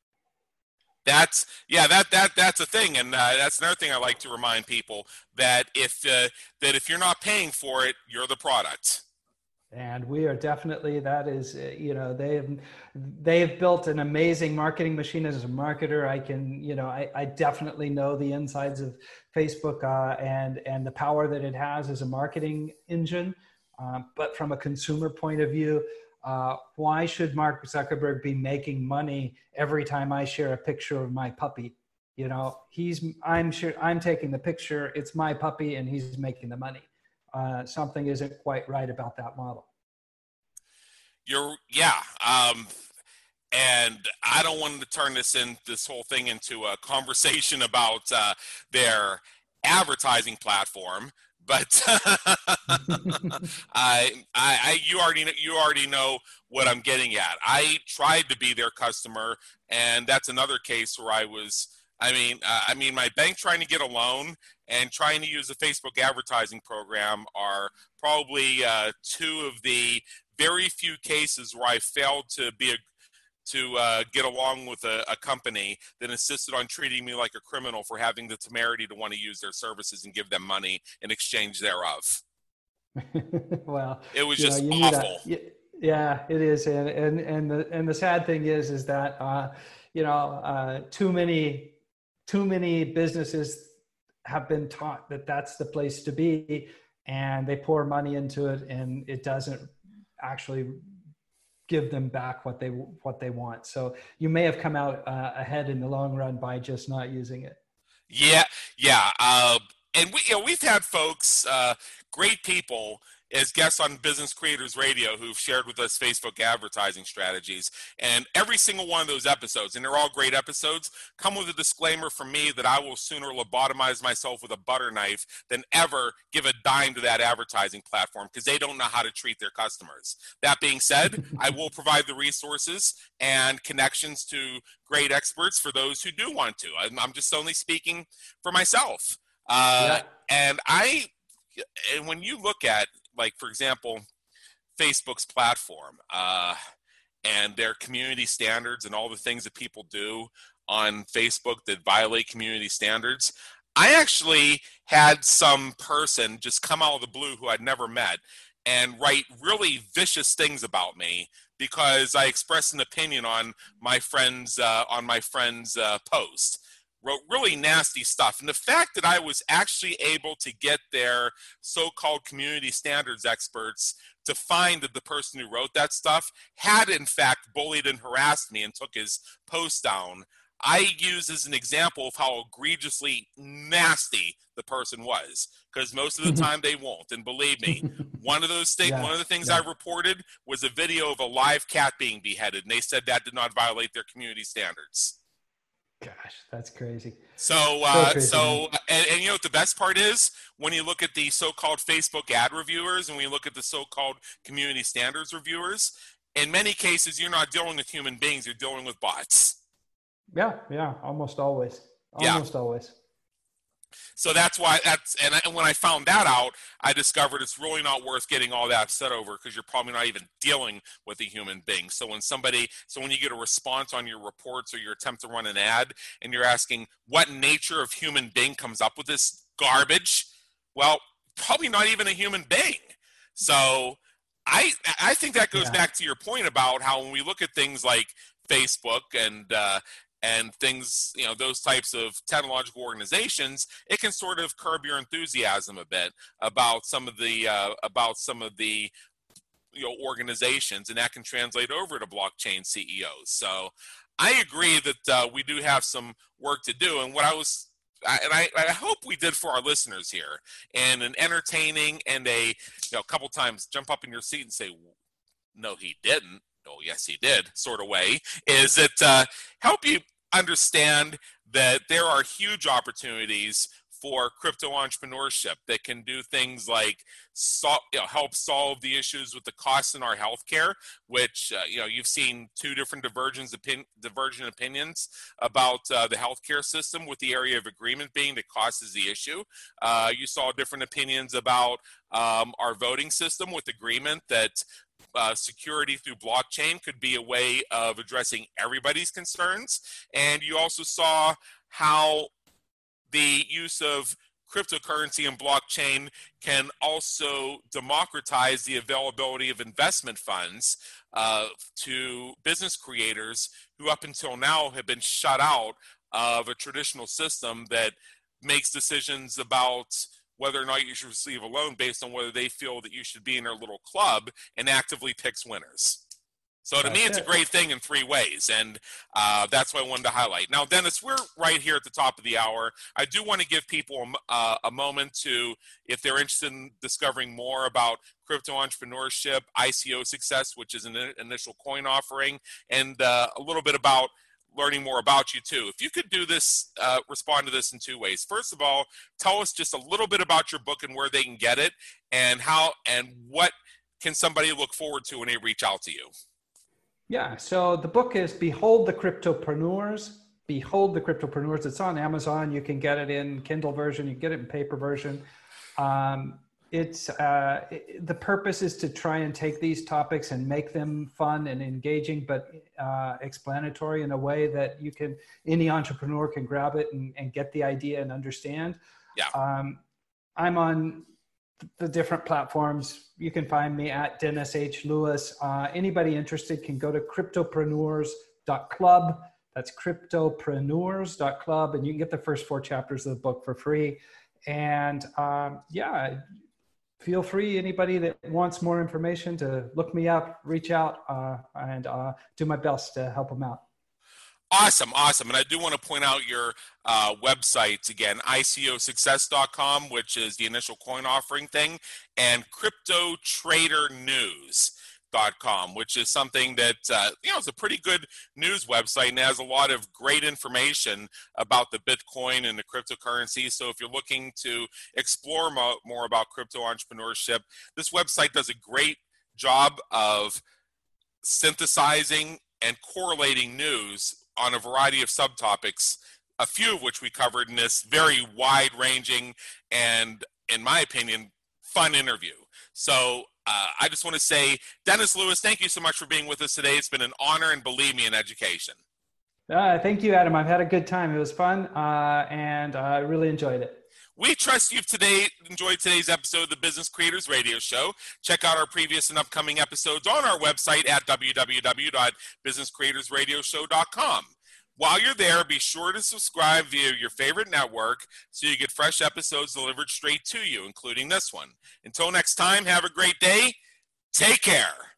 That's yeah that that that's a thing, and uh, that's another thing I like to remind people, that if uh, that if you're not paying for it, you're the product. And we are definitely, that is, uh, you know, they've they've built an amazing marketing machine. As a marketer, I can, you know, I, I definitely know the insides of Facebook uh, and and the power that it has as a marketing engine. Um, but from a consumer point of view, Uh, why should Mark Zuckerberg be making money every time I share a picture of my puppy? You know, he's, I'm sure I'm taking the picture, it's my puppy, and he's making the money. Uh, something isn't quite right about that model. You're, yeah. Um, and I don't want to turn this in, this whole thing into a conversation about uh, their advertising platform. But I, I, I, you already, you already know what I'm getting at. I tried to be their customer, and that's another case where I was. I mean, uh, I mean, my bank trying to get a loan and trying to use a Facebook advertising program are probably uh, two of the very few cases where I failed to be a to uh, get along with a, a company that insisted on treating me like a criminal for having the temerity to want to use their services and give them money in exchange thereof. Well, it was just know, awful. A, yeah, it is, and and and the and the sad thing is, is that uh, you know uh, too many too many businesses have been taught that that's the place to be, and they pour money into it, and it doesn't actually give them back what they what they want. So you may have come out uh, ahead in the long run by just not using it. Yeah, yeah, uh, and we you know, we've had folks, uh, great people, as guests on Business Creators Radio who've shared with us Facebook advertising strategies, and every single one of those episodes, and they're all great episodes, come with a disclaimer from me that I will sooner lobotomize myself with a butter knife than ever give a dime to that advertising platform, because they don't know how to treat their customers. That being said, I will provide the resources and connections to great experts for those who do want to. I'm, I'm just only speaking for myself. Uh, yeah. And I, and when you look at, like, for example, Facebook's platform uh, and their community standards and all the things that people do on Facebook that violate community standards, I actually had some person just come out of the blue who I'd never met and write really vicious things about me because I expressed an opinion on my friend's uh, on my friend's uh, post. wrote really nasty stuff. And the fact that I was actually able to get their so-called community standards experts to find that the person who wrote that stuff had in fact bullied and harassed me and took his post down, I use as an example of how egregiously nasty the person was, because most of the time they won't. And believe me, one of those things, yeah, one of the things yeah. I reported was a video of a live cat being beheaded, and they said that did not violate their community standards. Gosh, that's crazy. So, uh, so, crazy, so and, and you know what the best part is? When you look at the so-called Facebook ad reviewers and when you look at the so-called community standards reviewers, in many cases, you're not dealing with human beings, you're dealing with bots. Yeah, yeah, almost always. Almost yeah. always. So that's why that's, and, I, and when I found that out, I discovered it's really not worth getting all that upset over, because you're probably not even dealing with a human being. So when somebody, so when you get a response on your reports or your attempt to run an ad and you're asking what nature of human being comes up with this garbage, well, probably not even a human being. So I, I think that goes yeah. back to your point about how when we look at things like Facebook and, uh, and things, you know, those types of technological organizations, it can sort of curb your enthusiasm a bit about some of the uh, about some of the you know organizations, and that can translate over to blockchain C E Os. So I agree that uh, we do have some work to do, and what I was I, and I, I hope we did for our listeners here, and an entertaining and a you know a couple times jump up in your seat and say, no, he didn't. Oh, yes, he did, sort of way, is it uh, help you understand that there are huge opportunities for crypto entrepreneurship that can do things like sol- you know, help solve the issues with the costs in our healthcare, which, uh, you know, you've seen two different divergent, opin- divergent opinions about uh, the healthcare system, with the area of agreement being that cost is the issue. Uh, you saw different opinions about um, our voting system, with agreement that Uh, security through blockchain could be a way of addressing everybody's concerns. And you also saw how the use of cryptocurrency and blockchain can also democratize the availability of investment funds uh, to business creators who up until now have been shut out of a traditional system that makes decisions about whether or not you should receive a loan based on whether they feel that you should be in their little club, and actively picks winners. So to that's me, it's it. a great thing in three ways, and uh, that's what I wanted to highlight. Now, Dennis, we're right here at the top of the hour. I do want to give people a, uh, a moment to, if they're interested in discovering more about crypto entrepreneurship, I C O Success, which is an initial coin offering, and uh, a little bit about learning more about you too. If you could do this, uh, respond to this in two ways. First of all, tell us just a little bit about your book and where they can get it, and how and what can somebody look forward to when they reach out to you. Yeah, so the book is Behold the Cryptopreneurs. Behold the Cryptopreneurs. It's on Amazon. You can get it in Kindle version. You can get it in paper version. Um, it's uh, it, the purpose is to try and take these topics and make them fun and engaging, but uh, explanatory in a way that you can, any entrepreneur can grab it and, and get the idea and understand. Yeah. Um, I'm on the different platforms. You can find me at Dennis H. Lewis. Uh, anybody interested can go to cryptopreneurs dot club. That's cryptopreneurs dot club, and you can get the first four chapters of the book for free. And um, yeah, feel free, anybody that wants more information, to look me up, reach out, uh, and uh, do my best to help them out. Awesome, awesome. And I do want to point out your uh, websites again, I C O success dot com, which is the initial coin offering thing, and crypto trader news dot com, which is something that, uh, you know, it's a pretty good news website and has a lot of great information about the Bitcoin and the cryptocurrency. So if you're looking to explore mo- more about crypto entrepreneurship, this website does a great job of synthesizing and correlating news on a variety of subtopics, a few of which we covered in this very wide-ranging and, in my opinion, fun interview. So uh, I just want to say, Dennis Lewis, thank you so much for being with us today. It's been an honor, and believe me, an education. Uh, thank you, Adam. I've had a good time. It was fun, uh, and I really enjoyed it. We trust you've today enjoyed today's episode of the Business Creators Radio Show. Check out our previous and upcoming episodes on our website at w w w dot business creators radio show dot com. While you're there, be sure to subscribe via your favorite network so you get fresh episodes delivered straight to you, including this one. Until next time, have a great day. Take care.